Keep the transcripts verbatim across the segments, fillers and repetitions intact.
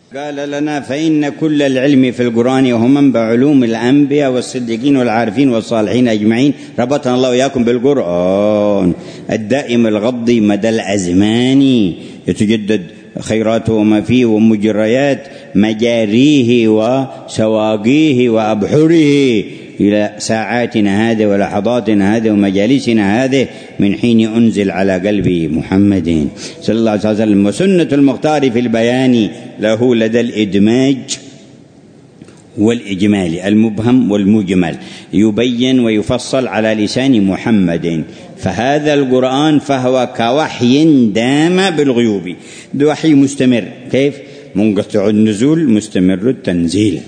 قال لنا: فإن كل العلم في القرآن وهو منبع علوم الأنبياء والصديقين والعارفين والصالحين أجمعين. ربطنا الله وإياكم بالقرآن الدائم الغض مدى الأزمان، يتجدد خيراته وما فيه ومجريات مجاريه وسواقيه وأبحره إلى ساعاتنا هذه ولحظاتنا هذه ومجالسنا هذه من حين أنزل على قلب محمد صلى الله عليه وسلم. وسنة المختار في البيان له لدى الإدماج والإجمال المبهم والمجمل، يبين ويفصل على لسان محمد. فهذا القرآن فهو كوحي دام بالغيوب، ده وحي مستمر. كيف؟ منقطع النزول مستمر التنزيل.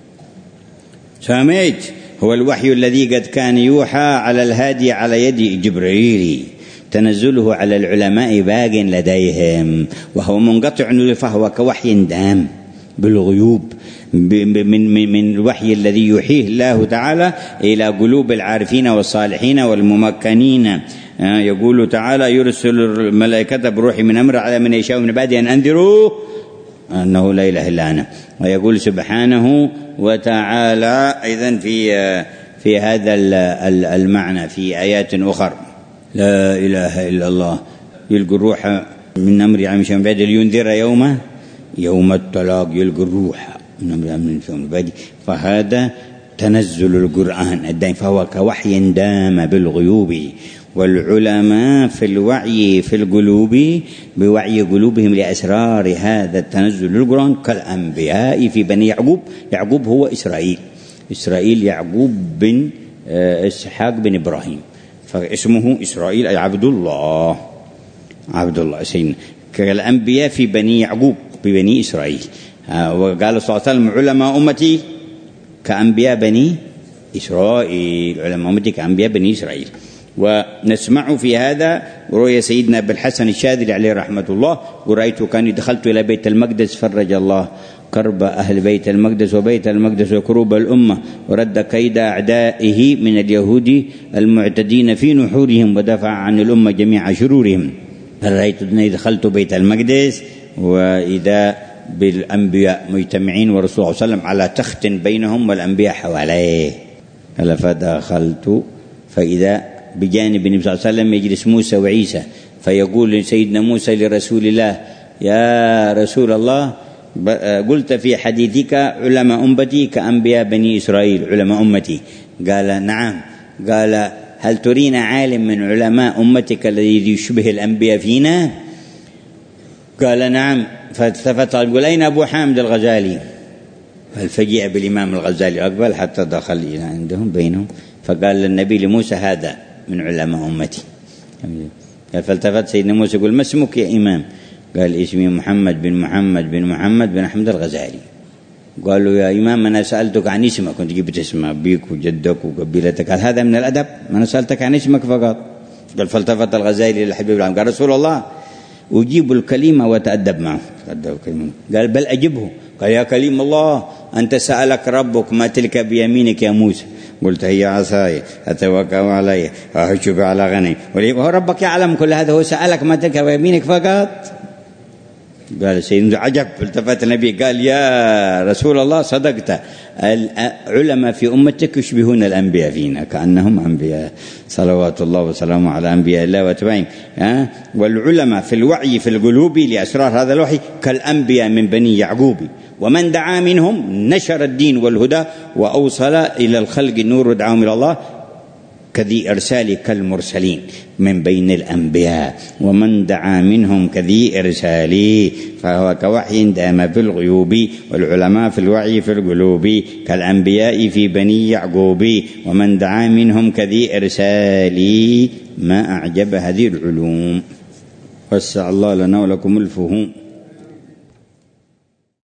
سمعت؟ هو الوحي الذي قد كان يوحى على الهادي على يد جبريل، تنزله على العلماء باق لديهم، وهو منقطع فهو كوحي دام بالغيوب من من من الوحي الذي يوحيه الله تعالى إلى قلوب العارفين والصالحين والممكنين. يقول تعالى: يرسل الملائكة بروح من أمره على من يشاء من عباده أن أنذروا أنه لا إله إلا أنا. ويقول سبحانه وتعالى أيضا في في هذا المعنى في آيات أخرى: لا إله إلا الله يلقي الروح من أمره على من يشاء من عباده لينذر يوم يوم الطلاق. يلقي الروح من أمره من يشاء من عباده. فهذا تنزل القرآن الدائم، فهو كوحي دام بالغيوب. والعلماء في الوعي في القلوب بوعي قلوبهم لأسرار هذا التنزل القرآن كالأنبياء في بني يعقوب. يعقوب هو إسرائيل، إسرائيل يعقوب بن إسحاق بن إبراهيم، فاسمه إسرائيل أي عبد الله، عبد الله سيدنا. كالأنبياء في بني يعقوب ببني إسرائيل. وقال صلى الله عليه وسلم: علماء أمتي كأنبياء بني إسرائيل، علماء أمتي كأنبياء بني إسرائيل. ونسمع في هذا رؤيا سيدنا بالحسن الشاذلي عليه رحمة الله: ورأيت كان دخلت إلى بيت المقدس فرج الله كرب أهل بيت المقدس وبيت المقدس وكروب الأمة، ورد كيد أعدائه من اليهود المعتدين في نحورهم، ودفع عن الأمة جميع شرورهم. رأيت أني دخلت بيت المقدس وإذا بالأنبياء مجتمعين ورسول الله صلى الله عليه وسلم على تخت بينهم والأنبياء حواليه. قال: فدخلت فإذا بجانب النبي صلى الله عليه وسلم يجلس موسى وعيسى، فيقول سيدنا موسى لرسول الله: يا رسول الله، قلت في حديثك علماء أمتي كأنبياء بني إسرائيل، علماء أمتي. قال: نعم. قال: هل ترينا عالم من علماء أمتك الذي يشبه الأنبياء فينا؟ قال: نعم. فالتفت يقول: أين أبو حامد الغزالي؟ فالفجئ بالإمام الغزالي أقبل حتى دخل إلى عندهم بينهم، فقال للنبي لموسى: هذا من علماء أمتي. فالتفت سيدنا موسى يقول: ما اسمك يا إمام؟ قال: اسمي محمد بن محمد بن محمد بن أحمد الغزالي. قال له: يا إمام أنا سألتك عن اسمك، كنت جبت اسم أبيك وجدك وقبيلتك، قال: هذا من الأدب؟ ما أنا سألتك عن اسمك فقط. قال: فالتفت الغزالي للحبيب العام قال: رسول الله، أجيب الكلمة وتأدب معه. قال: بل أجبه. قال: يا كليم الله، أنت سألك ربك ما تلك بيمينك يا موسى؟ قلت: هي عصاي أتوكأ عليها وأهش على غني. وهو ربك يعلم كل هذا، هو سألك ما تلك بيمينك فقط. قال سيدنا عجب. التفت النبي قال: يا رسول الله صدقت، العلماء في أمتك يشبهون الأنبياء فينا كأنهم أنبياء، صلوات الله وسلامه على أنبياء الله واتباعهم. والعلماء في الوعي في القلوب لأسرار هذا الوحي كالأنبياء من بني يعقوب، ومن دعا منهم نشر الدين والهدى وأوصل إلى الخلق النور ودعاهم إلى الله، كذي إرسال كالمرسلين من بين الأنبياء، ومن دعا منهم كذي إرسال فهو كوحي دام في الغيوب. والعلماء في الوعي في القلوب كالأنبياء في بني يعقوب، ومن دعا منهم كذي إرسال. ما أعجب هذه العلوم. وسع الله لنا ولكم الفهوم.